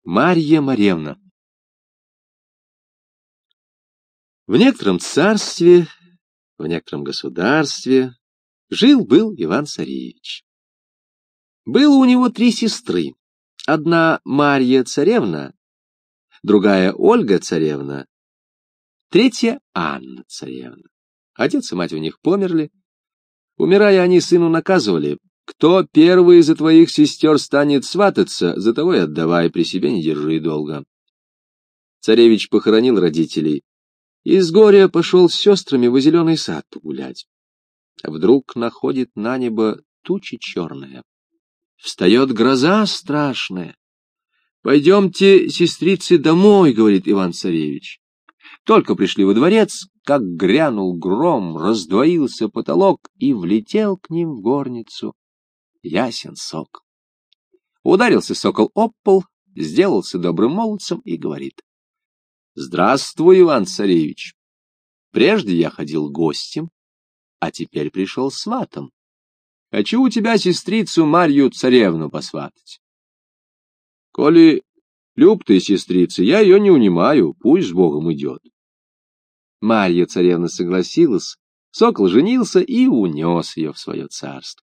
Марья Моревна. В некотором царстве, в некотором государстве жил-был Иван-царевич. Было у него 3 сестры. Одна Марья-царевна, другая Ольга-царевна, третья Анна-царевна. Отец и мать у них померли. Умирая, они сыну наказывали: кто первый из твоих сестер станет свататься, за того и отдавай, при себе не держи долго. Царевич похоронил родителей и с горя пошел с сестрами в зеленый сад погулять. Вдруг находит на небо туча черная. Встает гроза страшная. «Пойдемте, сестрицы, домой», — говорит Иван-царевич. Только пришли во дворец, как грянул гром, раздвоился потолок, и влетел к ним в горницу ясен сокол. Ударился сокол об пол, сделался добрым молодцем и говорит: «Здравствуй, Иван-царевич. Прежде я ходил гостем, а теперь пришел сватом. Хочу у тебя сестрицу Марью-царевну посватать. Коли люб ты, сестрица, я ее не унимаю, пусть с Богом идет». Марья-царевна согласилась, сокол женился и унес ее в свое царство.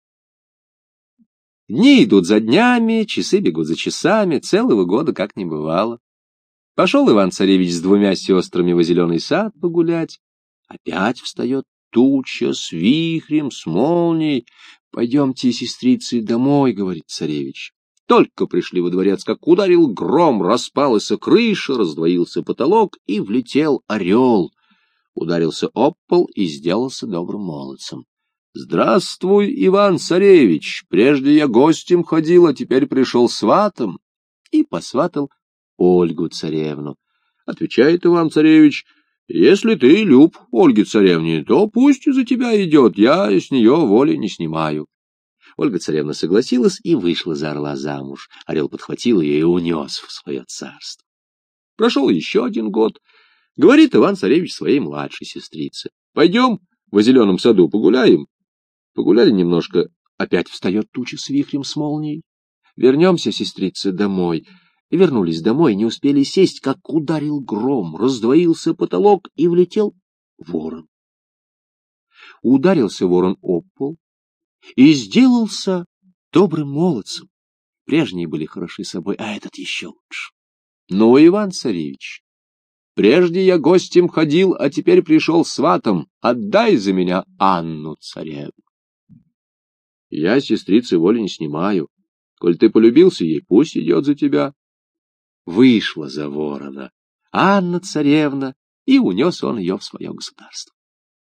Дни идут за днями, часы бегут за часами, целого года как не бывало. Пошел Иван-царевич с 2 сестрами в зеленый сад погулять. Опять встает туча с вихрем, с молнией. «Пойдемте, сестрицы, домой», — говорит царевич. Только пришли во дворец, как ударил гром, распалась крыша, раздвоился потолок, и влетел орел. Ударился об пол и сделался добрым молодцем. «Здравствуй, Иван-царевич! Прежде я гостем ходил, а теперь пришел сватом». И посватал Ольгу-царевну. Отвечает Иван-царевич: «Если ты люб Ольге-царевне, то пусть за тебя идет, я с нее воли не снимаю». Ольга-царевна согласилась и вышла за орла замуж. Орел подхватил ее и унес в свое царство. Прошел еще 1 год. Говорит Иван-царевич своей младшей сестрице: «Пойдем в зеленом саду погуляем». Погуляли немножко, опять встает туча с вихрем, с молнией. «Вернемся, сестрица, домой». И вернулись домой, не успели сесть, как ударил гром, раздвоился потолок, и влетел ворон. Ударился ворон об пол и сделался добрым молодцем. Прежние были хороши собой, а этот еще лучше. «Ну, Иван-царевич, прежде я гостем ходил, а теперь пришел сватом. Отдай за меня Анну-царевну». «Я, сестрицы, воли не снимаю. Коль ты полюбился ей, пусть идет за тебя». Вышла за ворона Анна-царевна, и унес он ее в свое государство.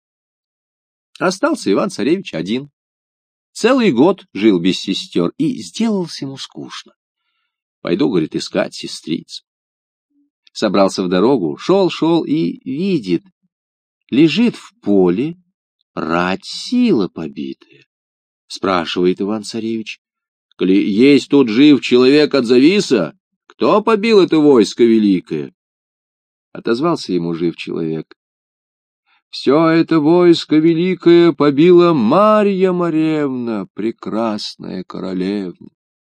Остался Иван-царевич один. Целый год жил без сестер, и сделалось ему скучно. «Пойду, — говорит, — искать сестриц». Собрался в дорогу, шел и видит: лежит в поле рать сила побитая. Спрашивает Иван-царевич: «Коли есть тут жив человек, отзовися, кто побил это войско великое?» Отозвался ему жив человек: «Все это войско великое побила Марья Моревна, прекрасная королевна».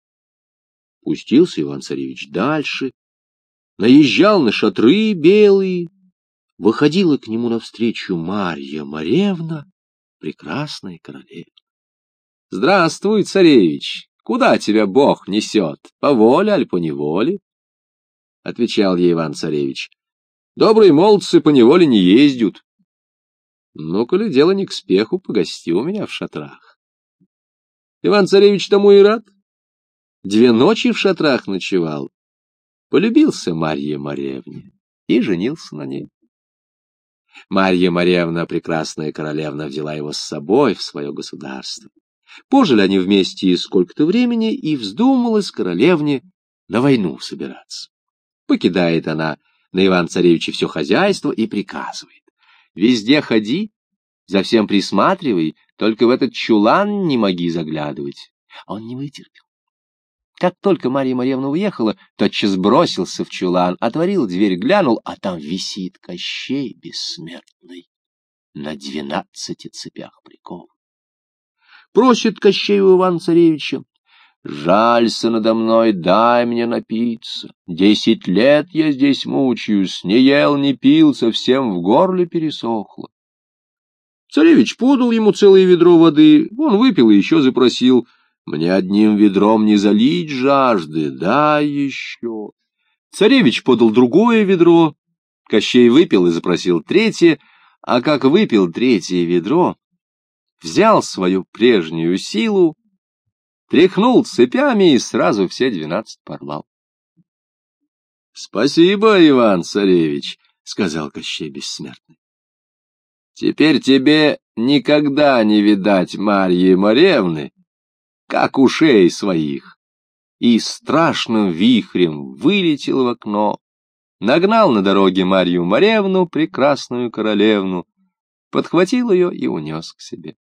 Пустился Иван-царевич дальше, наезжал на шатры белые. Выходила к нему навстречу Марья Моревна, прекрасная королевна. «Здравствуй, царевич! Куда тебя Бог несет? По воле аль по неволе?» Отвечал ей Иван-царевич: «Добрые молодцы по неволе не ездят. Ну, коли дело не к спеху, погости у меня в шатрах». Иван-царевич тому и рад. 2 ночи в шатрах ночевал. Полюбился Марье Моревне и женился на ней. Марья Моревна, прекрасная королевна, взяла его с собой в свое государство. Пожили они вместе сколько-то времени, и вздумалось королевне на войну собираться. Покидает она на Ивана-царевича все хозяйство и приказывает: «Везде ходи, за всем присматривай, только в этот чулан не моги заглядывать». Он не вытерпел. Как только Марья Моревна уехала, тотчас бросился в чулан, отворил дверь, глянул, а там висит Кощей бессмертный, на 12 цепях прикован. Просит Кощей у Ивана-царевича: жалься надо мной, дай мне напиться. 10 лет я здесь мучаюсь, не ел, не пил, совсем в горле пересохло. Царевич подал ему целое ведро воды, он выпил и еще запросил: мне одним ведром не залить жажды, дай еще. Царевич подал другое ведро, Кощей выпил и запросил третье, а как выпил третье ведро, взял свою прежнюю силу, тряхнул цепями и сразу все 12 порвал. — Спасибо, Иван-царевич, — сказал Кощей Бессмертный. — Теперь тебе никогда не видать Марьи Моревны, как ушей своих. И страшным вихрем вылетел в окно, нагнал на дороге Марью Моревну, прекрасную королевну, подхватил ее и унес к себе.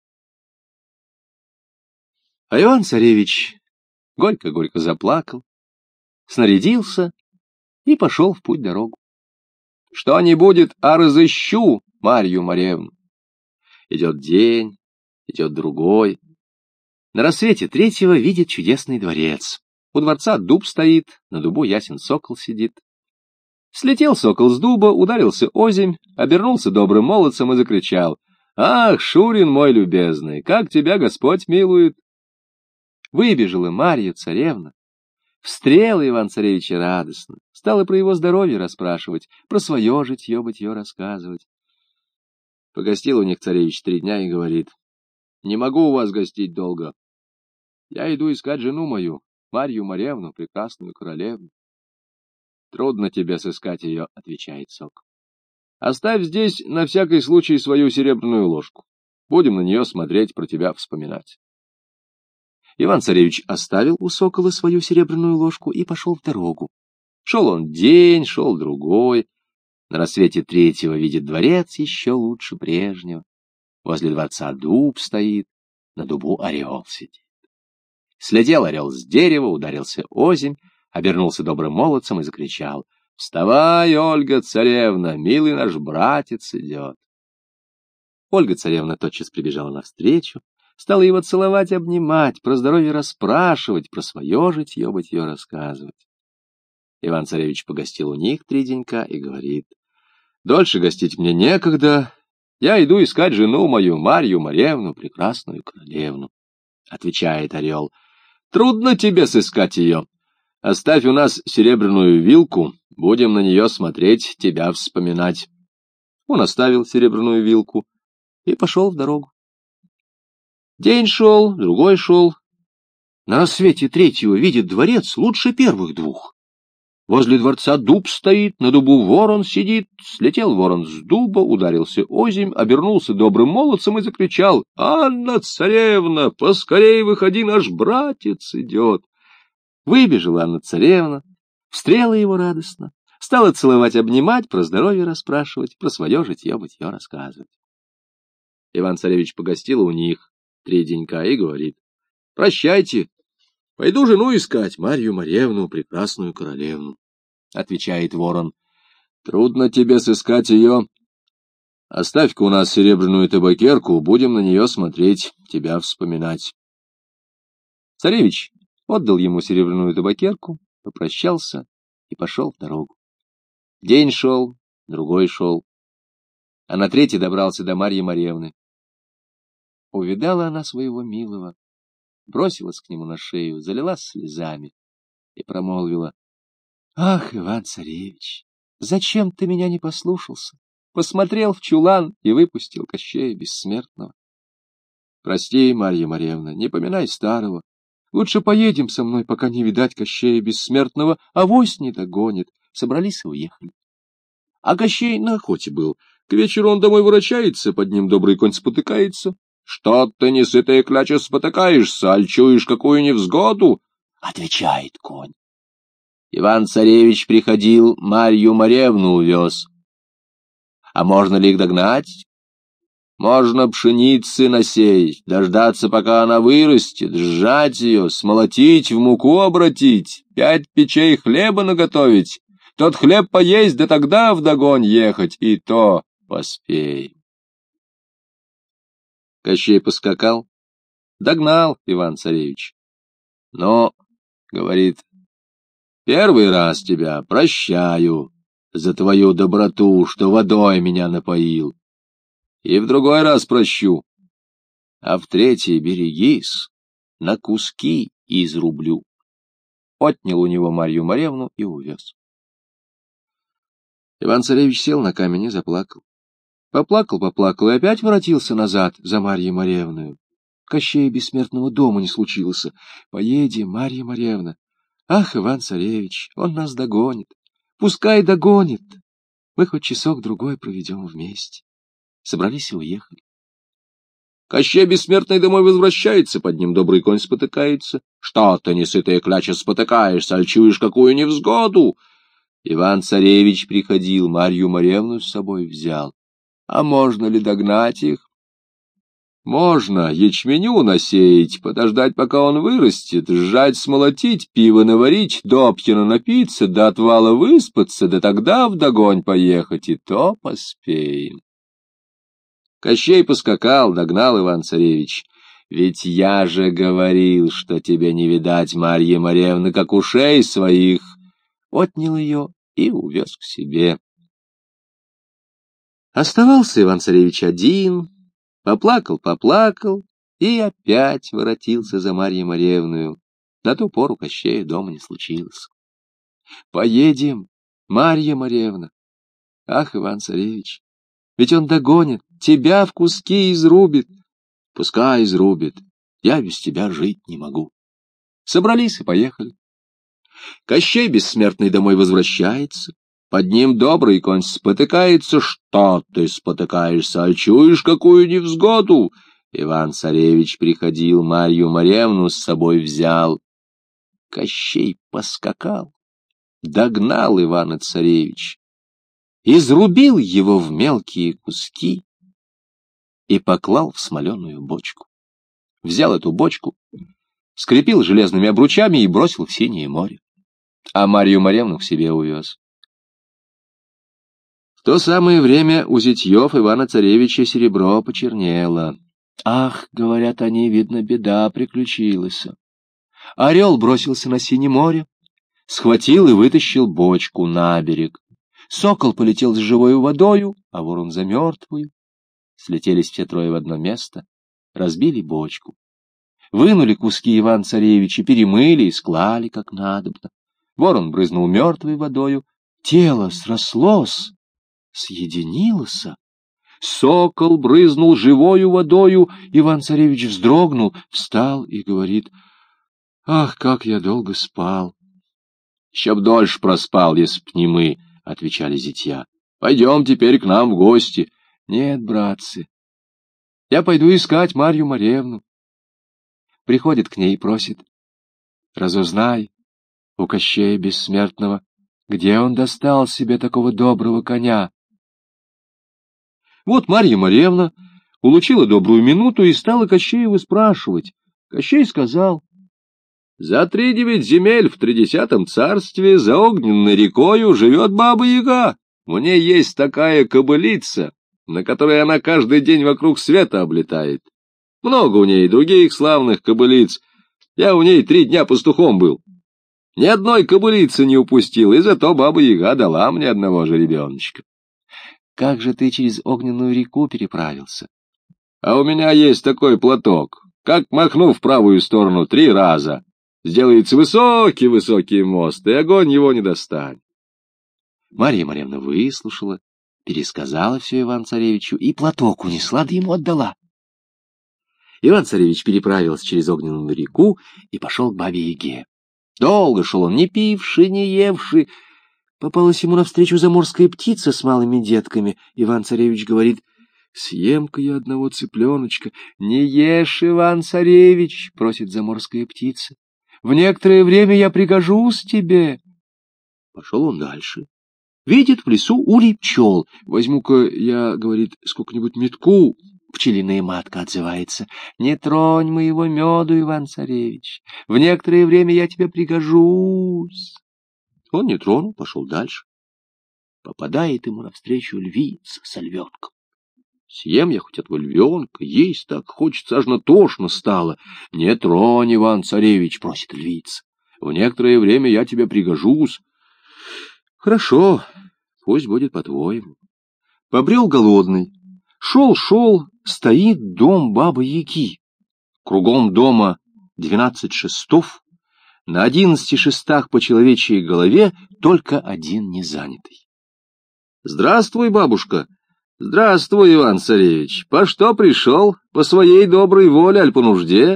А Иван-царевич горько-горько заплакал, снарядился и пошел в путь-дорогу. Что не будет, а разыщу Марью Моревну. Идет день, идет другой. На рассвете третьего видит чудесный дворец. У дворца дуб стоит, на дубу ясен сокол сидит. Слетел сокол с дуба, ударился озимь, обернулся добрым молодцем и закричал: «Ах, Шурин мой любезный, как тебя Господь милует!» Выбежала Марья царевна, встрела Иван-царевича радостно, стала про его здоровье расспрашивать, про свое житье-бытье рассказывать. Погостил у них царевич 3 дня и говорит: «Не могу у вас гостить долго. Я иду искать жену мою, Марью Моревну, прекрасную королевну». «Трудно тебе сыскать ее», — отвечает сокол. «Оставь здесь на всякий случай свою серебряную ложку. Будем на нее смотреть, про тебя вспоминать». Иван-царевич оставил у сокола свою серебряную ложку и пошел в дорогу. Шел он день, шел другой. На рассвете третьего видит дворец еще лучше прежнего. Возле дворца дуб стоит, на дубу орел сидит. Слетел орел с дерева, ударился озимь, обернулся добрым молодцем и закричал: «Вставай, Ольга-царевна, милый наш братец идет!» Ольга-царевна тотчас прибежала навстречу, стала его целовать, обнимать, про здоровье расспрашивать, про свое житье-бытье рассказывать. Иван-царевич погостил у них 3 денька и говорит: «Дольше гостить мне некогда, я иду искать жену мою, Марью Моревну, прекрасную королевну». Отвечает орел: «Трудно тебе сыскать ее. Оставь у нас серебряную вилку, будем на нее смотреть, тебя вспоминать». Он оставил серебряную вилку и пошел в дорогу. День шел, другой шел. На рассвете третьего видит дворец лучше первых 2. Возле дворца дуб стоит, на дубу ворон сидит. Слетел ворон с дуба, ударился озимь, обернулся добрым молодцем и закричал: «Анна-царевна, поскорей выходи, наш братец идет!» Выбежала Анна-царевна, встрела его радостно, стала целовать, обнимать, про здоровье расспрашивать, про свое житье-бытье рассказывать. Иван-царевич погостил у них 3 денька и говорит: «Прощайте, пойду жену искать, Марью Моревну, прекрасную королевну». Отвечает ворон: «Трудно тебе сыскать ее. Оставь-ка у нас серебряную табакерку, будем на нее смотреть, тебя вспоминать». Царевич отдал ему серебряную табакерку, попрощался и пошел в дорогу. День шел, другой шел, а на третий добрался до Марьи Моревны. Увидала она своего милого, бросилась к нему на шею, залилась слезами и промолвила: «Ах, Иван-царевич, зачем ты меня не послушался? Посмотрел в чулан и выпустил Кощея Бессмертного. Прости, Марья Моревна, не поминай старого. Лучше поедем со мной, пока не видать Кощея Бессмертного, авось не догонит». Собрались и уехали. А Кощей на охоте был. К вечеру он домой ворочается, под ним добрый конь спотыкается. «Что ты, несытая кляча, спотыкаешься, аль чуешь какую невзгоду?» — отвечает конь. «Иван-царевич приходил, Марью Моревну увез. А можно ли их догнать? Можно пшеницы насеять, дождаться, пока она вырастет, сжать ее, смолотить, в муку обратить, 5 печей хлеба наготовить, тот хлеб поесть, да тогда вдогонь ехать, и то поспеем». Кощей поскакал, догнал Иван-царевич. Но, говорит, первый раз тебя прощаю за твою доброту, что водой меня напоил, и в другой раз прощу, а в третий берегись, на куски изрублю. Отнял у него Марью Марьевну и увез. Иван-царевич сел на камень и заплакал. Поплакал и опять воротился назад за Марьей Марьевною. Кощея бессмертного дома не случилось. Поедем, Марья Марьевна. Ах, Иван-царевич, он нас догонит. Пускай догонит. Мы хоть часок-другой проведем вместе. Собрались и уехали. Кощей бессмертный домой возвращается, под ним добрый конь спотыкается. Что ты, несытая кляча, спотыкаешься, аль чуешь какую невзгоду? Иван-царевич приходил, Марью Марьевну с собой взял. А можно ли догнать их? Можно ячменю насеять, подождать, пока он вырастет, сжать, смолотить, пиво наварить, допьяно напиться, до отвала выспаться, да тогда вдогонь поехать, и то поспеем. Кощей поскакал, догнал Иван-царевич. Ведь я же говорил, что тебе не видать Марьи Марьевны, как ушей своих. Отнял ее и увез к себе. Оставался Иван-царевич один, поплакал и опять воротился за Марьей Марьевною. На ту пору Кощея дома не случилось. Поедем, Марья Марьевна. Ах, Иван-царевич, ведь он догонит, тебя в куски изрубит. Пускай изрубит, я без тебя жить не могу. Собрались и поехали. Кощей бессмертный домой возвращается. Под ним добрый конь спотыкается. Что ты спотыкаешься, аль чуешь какую невзгоду? Иван-царевич приходил, Марью Марьевну с собой взял. Кощей поскакал, догнал Ивана-царевич, изрубил его в мелкие куски и поклал в смоленую бочку. Взял эту бочку, скрепил железными обручами и бросил в синее море. А Марью Марьевну к себе увез. В то самое время у зятьев Ивана-царевича серебро почернело. Ах, говорят они, видно, беда приключилась. Орел бросился на синее море, схватил и вытащил бочку на берег. Сокол полетел с живою водою, а ворон за мертвую. Слетелись все трое в одно место, разбили бочку. Вынули куски Ивана-царевича, перемыли и склали как надобно. Ворон брызнул мертвой водою, тело срослось, съединилось. Сокол брызнул живою водою, Иван-царевич вздрогнул, встал и говорит: «Ах, как я долго спал!» «Еще б дольше проспал, если б не мы», — отвечали зятья. «Пойдем теперь к нам в гости». «Нет, братцы, я пойду искать Марью Марьевну». Приходит к ней и просит: «Разузнай у Кощея бессмертного, где он достал себе такого доброго коня». Вот Марья Марьевна улучила добрую минуту и стала Кощеева спрашивать. Кощей сказал: «За 3-9 земель в 30 царстве за огненной рекою живет Баба-Яга. У ней есть такая кобылица, на которой она каждый день вокруг света облетает. Много у ней других славных кобылиц. Я у ней 3 дня пастухом был. Ни одной кобылицы не упустил, и зато Баба-Яга дала мне одного жеребеночка». «Как же ты через огненную реку переправился?» «А у меня есть такой платок. Как махну в правую сторону 3 раза, сделается высокий-высокий мост, и огонь его не достанет». Марья Марьевна выслушала, пересказала все Иван-царевичу и платок унесла, да ему отдала. Иван-царевич переправился через огненную реку и пошел к Бабе-Яге. Долго шел он, не пивший, не евший. Попалась ему навстречу заморская птица с малыми детками. Иван-царевич говорит: «Съем-ка я одного цыпленочка». «Не ешь, Иван-царевич», — просит заморская птица. «В некоторое время я пригожусь тебе». Пошел он дальше. Видит в лесу улей пчел. «Возьму-ка я, — говорит, — сколько-нибудь метку». Пчелиная матка отзывается: «Не тронь моего меду, Иван-царевич. В некоторое время я тебе пригожусь». Он не тронул, пошел дальше. Попадает ему навстречу львица со львенком. Съем я хоть этого львенка, есть так хочется, аж тошно стало. — Не тронь, Иван-царевич, — просит львица. — В некоторое время я тебе пригожусь. — Хорошо, пусть будет по-твоему. Побрел голодный. Шел, стоит дом бабы-яги. Кругом дома 12 шестов, на 11 шестах по человечьей голове только один незанятый. — Здравствуй, бабушка. — Здравствуй, Иван-царевич. По что пришел? По своей доброй воле, аль по нужде?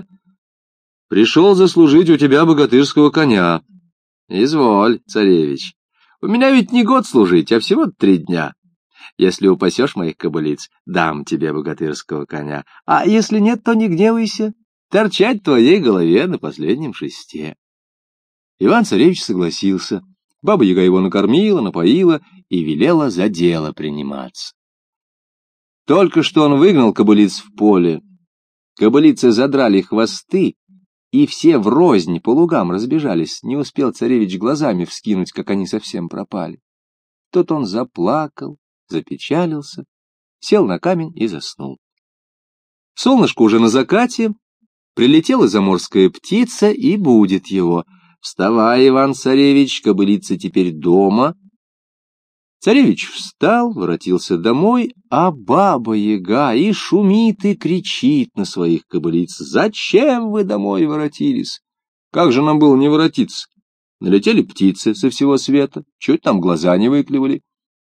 — Пришел заслужить у тебя богатырского коня. — Изволь, царевич. У меня ведь не год служить, а всего 3 дня. Если упасешь моих кобылиц, дам тебе богатырского коня. А если нет, то не гневайся. Торчать в твоей голове на последнем шесте. Иван-царевич согласился. Баба-яга его накормила, напоила и велела за дело приниматься. Только что он выгнал кобылиц в поле. Кобылицы задрали хвосты, и все врознь по лугам разбежались. Не успел царевич глазами вскинуть, как они совсем пропали. Тут он заплакал, запечалился, сел на камень и заснул. Солнышко уже на закате, прилетела заморская птица и будит его. «Вставай, Иван-царевич, кобылица теперь дома». Царевич встал, воротился домой, а баба-яга и шумит, и кричит на своих кобылиц: «Зачем вы домой воротились? Как же нам было не воротиться? Налетели птицы со всего света, чуть там глаза не выклевали.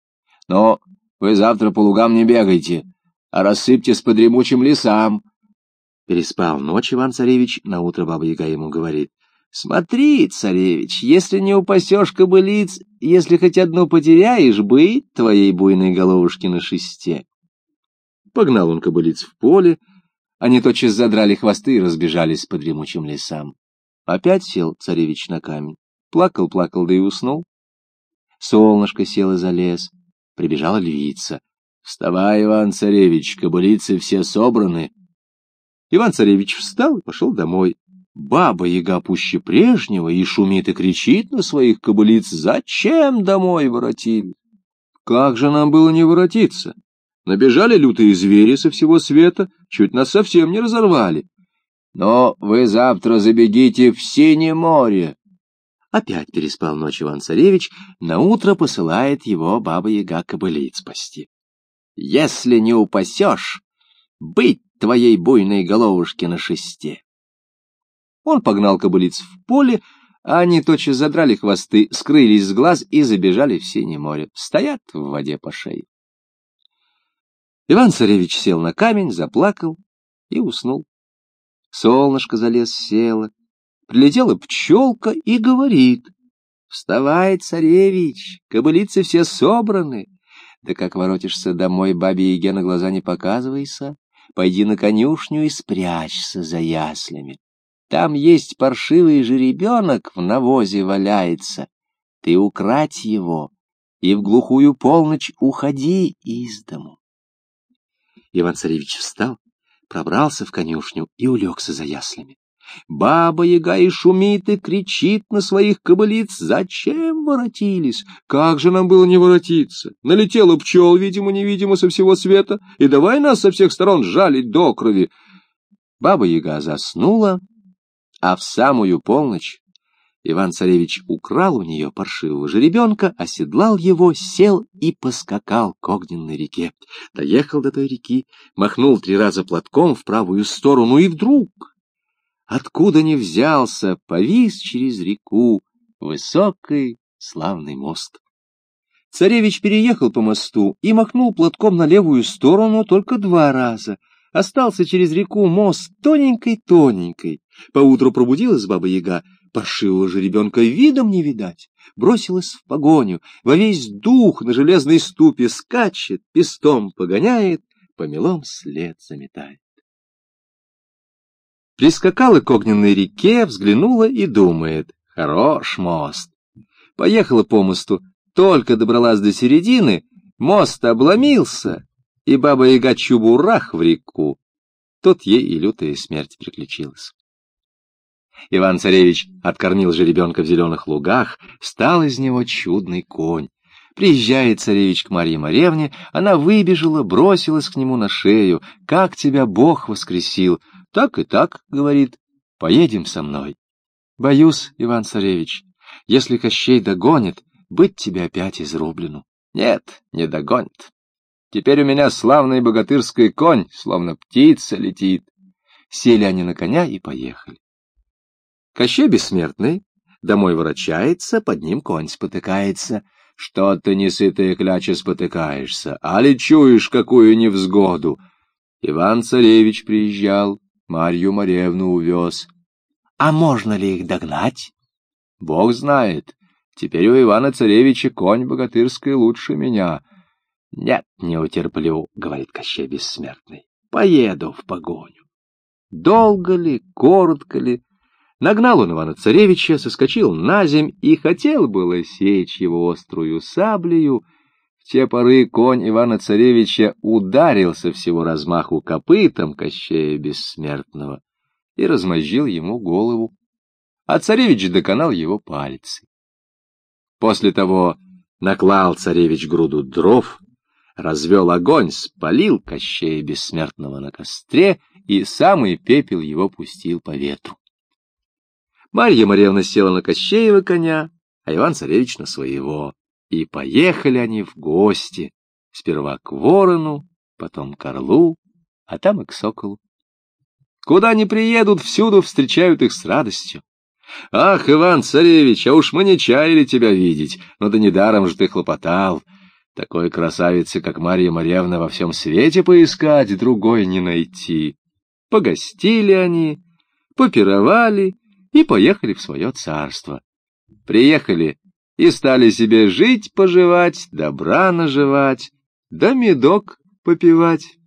Но вы завтра по лугам не бегайте, а рассыпьтесь по дремучим лесам». Переспал ночь Иван-царевич, наутро баба-яга ему говорит: «Смотри, царевич, если не упасешь кобылиц, если хоть одну потеряешь, быть твоей буйной головушки на шесте». Погнал он кобылиц в поле, они тотчас задрали хвосты и разбежались по дремучим лесам. Опять сел царевич на камень, плакал, да и уснул. Солнышко село за лес, прибежала львица. «Вставай, Иван-царевич, кобылицы все собраны». Иван-царевич встал и пошел домой. Баба-яга пуще прежнего и шумит, и кричит на своих кобылиц: «Зачем домой воротились? Как же нам было не воротиться? Набежали лютые звери со всего света, чуть нас совсем не разорвали. Но вы завтра забегите в Синее море». Опять переспал ночь Иван-царевич, наутро посылает его баба-яга кобылиц пасти. «Если не упасешь, быть твоей буйной головушки на шесте». Он погнал кобылиц в поле, а они тотчас задрали хвосты, скрылись с глаз и забежали в Синее море. Стоят в воде по шею. Иван-царевич сел на камень, заплакал и уснул. Солнышко за лес село. Прилетела пчелка и говорит: «Вставай, царевич, кобылицы все собраны. Да как воротишься домой, бабе-яге на глаза не показывайся. Пойди на конюшню и спрячься за яслями. Там есть паршивый жеребенок, в навозе валяется. Ты украдь его, и в глухую полночь уходи из дому». Иван-царевич встал, пробрался в конюшню и улегся за яслями. Баба-яга и шумит, и кричит на своих кобылиц: «Зачем воротились? Как же нам было не воротиться? Налетело пчел, видимо-невидимо, со всего света, и давай нас со всех сторон жалить до крови». Баба-яга заснула, а в самую полночь Иван-царевич украл у нее паршивого жеребенка, оседлал его, сел и поскакал к огненной реке. Доехал до той реки, махнул 3 раза платком в правую сторону, и вдруг, откуда ни взялся, повис через реку высокий славный мост. Царевич переехал по мосту и махнул платком на левую сторону только 2 раза. Остался через реку мост тоненькой-тоненькой. Поутру пробудилась баба-яга, паршивого жеребенка видом не видать, бросилась в погоню, во весь дух на железной ступе скачет, пестом погоняет, помелом след заметает. Прискакала к огненной реке, взглянула и думает: хорош мост. Поехала по мосту, только добралась до середины, мост обломился, и баба-яга чубурах в реку. Тут ей и лютая смерть приключилась. Иван-царевич откормил жеребенка в зеленых лугах, стал из него чудный конь. Приезжает царевич к Марье Моревне, она выбежала, бросилась к нему на шею. «Как тебя Бог воскресил!» «Так и так», — говорит, — «поедем со мной». «Боюсь, Иван-царевич, если Кощей догонит, быть тебе опять изрублену». «Нет, не догонит. Теперь у меня славный богатырский конь, словно птица летит». Сели они на коня и поехали. Кощей бессмертный домой ворочается, под ним конь спотыкается. «Что ты, несытая кляча, спотыкаешься? Али чуешь, какую невзгоду?» Иван-царевич приезжал, Марью Моревну увез. «А можно ли их догнать?» «Бог знает. Теперь у Ивана-царевича конь богатырский лучше меня». «Нет, не утерплю», — говорит Кощей бессмертный. «Поеду в погоню». Долго ли, коротко ли, нагнал он Ивана-царевича, соскочил наземь и хотел было сечь его острую саблею. В те поры конь Ивана-царевича ударился всего размаху копытом Кощея бессмертного и размозжил ему голову, а царевич доконал его пальцы. После того наклал царевич груду дров, развел огонь, спалил Кощея бессмертного на костре и самый пепел его пустил по ветру. Марья Моревна села на Кощеева коня, а Иван-царевич на своего, и поехали они в гости, сперва к ворону, потом к орлу, а там и к соколу. Куда ни приедут, всюду встречают их с радостью. «Ах, Иван-царевич, а уж мы не чаяли тебя видеть, но да недаром же ты хлопотал. Такой красавицы, как Марья Моревна, во всем свете поискать, другой не найти». Погостили они, попировали и поехали в свое царство. Приехали и стали себе жить-поживать, добра наживать, да медок попивать.